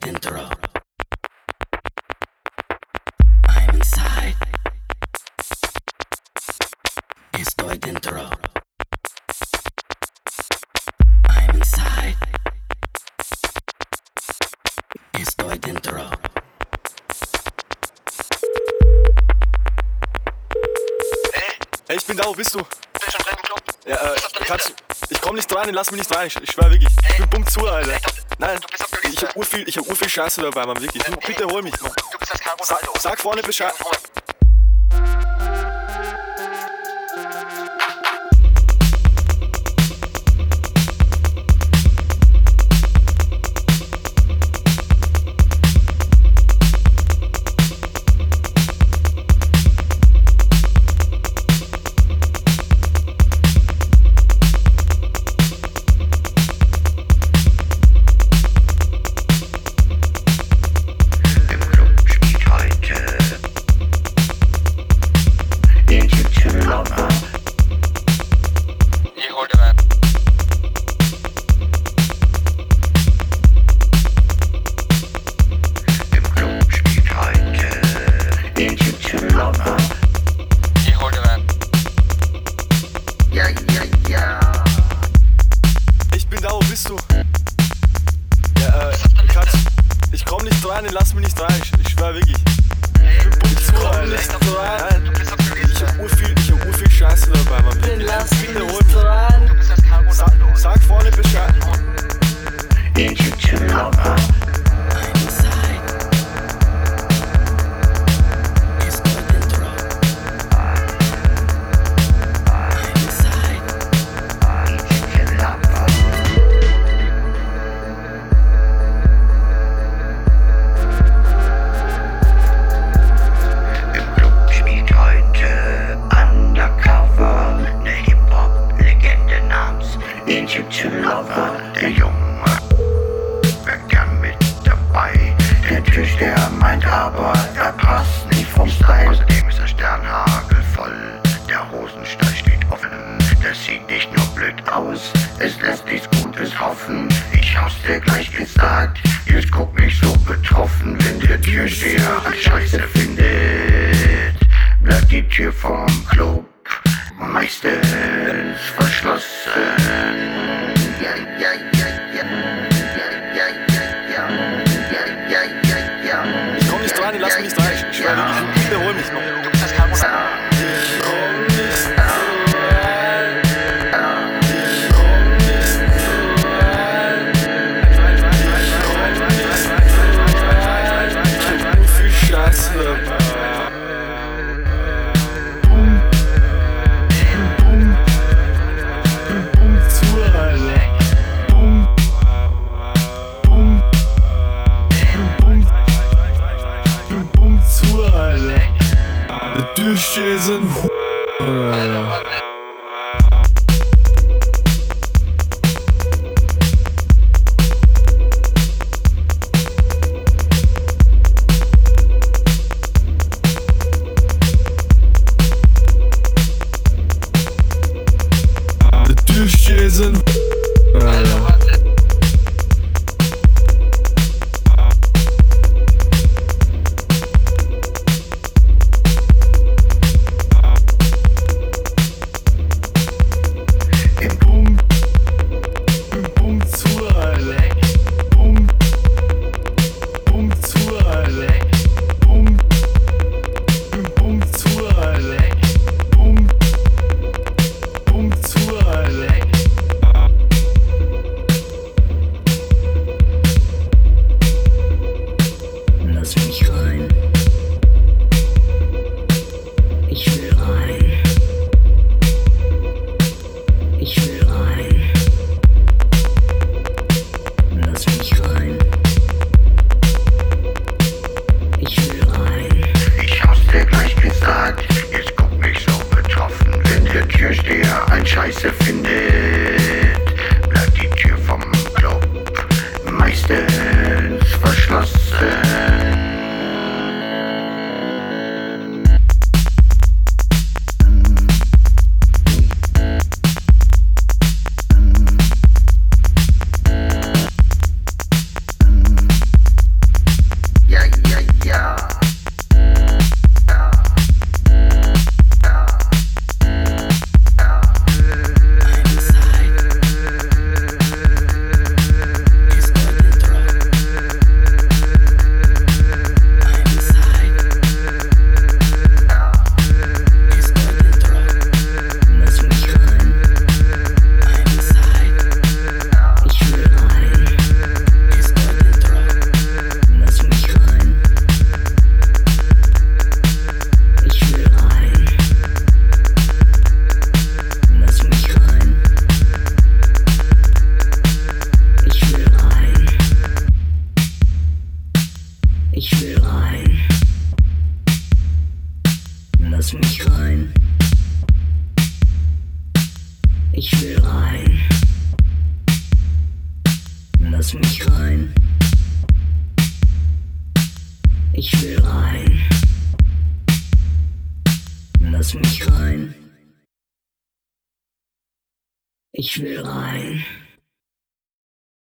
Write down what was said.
dentro. I'm inside. Estoy dentro. I'm inside. Estoy dentro. Hey, ich bin da, wo bist du? Ich bin schon drin im Club. Ja, bist auf der Liste. ich komm nicht rein, lass mich nicht rein, ich schwör wirklich. Ich bin bumm zu, Alter. Nein, Du bist auf der Liste. ich hab urviel Scheiße dabei, Mann, wirklich. Du, bitte hol mich, Mann. Du bist das Caro Ronaldo. Sag vorne Bescheid. Ich hol dir rein. Ich hol dir rein. Ich bin da, wo bist du? Ja, Katz, ich komm nicht rein, lass mich nicht rein, ich schwör wirklich. Ich bin bumm zu, Alter. Nein, Du bist auf der ich Liste. hab urviel Scheiße dabei, Mann. Dann lass mich Bitte hol nicht mich. dran. Du bist das Caro Ronaldo. Sag vorne Bescheid. I'm inside. Estoy dentro. I'm inside. Im Club spielt heute Undercover ne Hip-Hop-Legende namens Egyptian Lover. Der Junge wäre gern mit dabei. Der Tisch, der meint aber, er passt nicht vom Style. Außerdem ist der Sternhagel voll. Der Hosenstall steht offen. Das sieht nicht nur blöd aus, es lässt nichts Gutes hoffen. Ich hab's dir gleich gesagt, jetzt guck nicht so betroffen. Wenn der Türsteher an Scheiße findet, bleibt die Tür vom Club meistens verschlossen. Ja, ja, ja, ja, ja, ja, ja, ja, ja, ja, ja, ja. Ich komm nicht rein, lass mich nicht rein, ich schwör wirklich. Bitte hol mich, Mann. Du bist das Caro Ronaldo. Urviel Scheiße dabei. Der Türsteher ist ein Der Türsteher ist ein Lass mich rein. Ich will rein. Lass mich rein. Ich will rein. Lass mich rein. Ich will rein.